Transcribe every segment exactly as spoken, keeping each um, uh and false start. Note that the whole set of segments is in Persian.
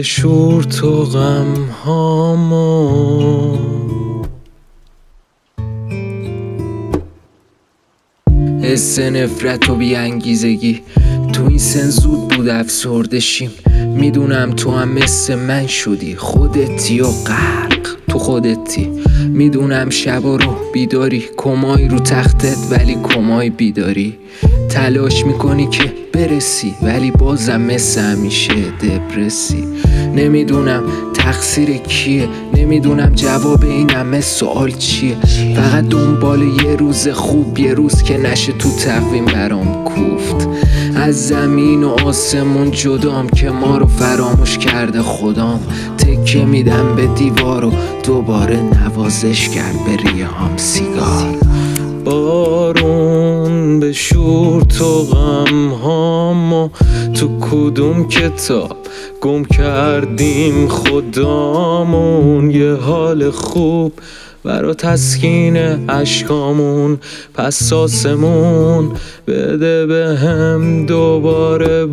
بشور تو غم هامو. حس نفرت و بیانگیزگی تو این سن زود بود افسرده شیم. میدونم تو هم مثل من شدی، خودتی و غرق تو خودتی. میدونم شبا رو بیداری، کمای رو تختت ولی کمای بیداری. تلاش میکنی که برسی ولی بازم مثل همیشه دپرسی. نمیدونم تقصیر کیه، نمیدونم جواب این همه سوال چیه. فقط دنبال یه روز خوب، یه روز که نشه تو تقویم برام کوفت. از زمین و آسمون جدام که ما رو فراموش کرده خدام. تکه میدم به دیوار و دوباره نوازش کرد به ریه هم سیگار. بارون بشور تو غم هامو، تو کدوم کتاب گم کردیم خدامون. یه حال خوب برا تسکین عشقامون، پس آسمون بده به هم دوباره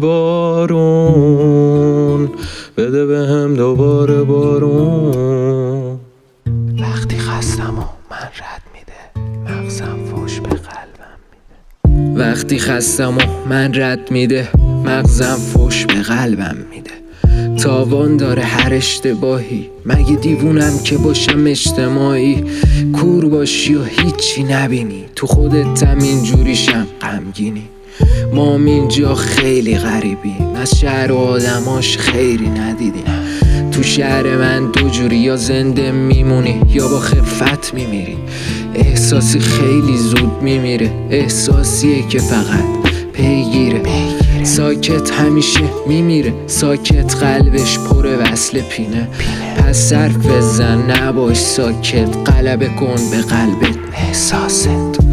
بارون، بده به هم دوباره بارون. وقتی خستم و من رد میده، مغزم فوش به قلبم میده. وقتی خستم و من رد میده، مغزم فوش به قلبم میده. تاوان داره هر اشتباهی، مگه دیوونم که باشم اجتماعی. کور باشی و هیچی نبینی، تو خودت هم اینجوریشم غمگینی. ما اینجا خیلی غریبیم، از شهر و آدماش خیری ندیدیم. تو شهر من دو جوری، یا زنده میمونی یا با خفت میمیری. احساسی خیلی زود میمیره، احساسیه که فقط پیگیره. ساکت همیشه میمیره، ساکت قلبش پره وصل پینه. پس حرف بزن نباش ساکت، غلبه کن به قلبت احساست.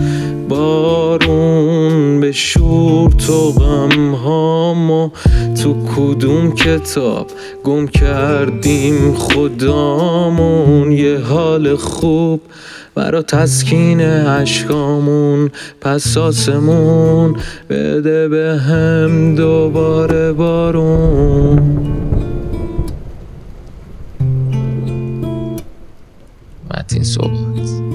بارون بشور تو غم هامو، تو کدوم کتاب گم کردیم خدامون. یه حال خوب برا تسکین عشقامون، پس آسمون بده به هم دوباره بارون. متین صحبت.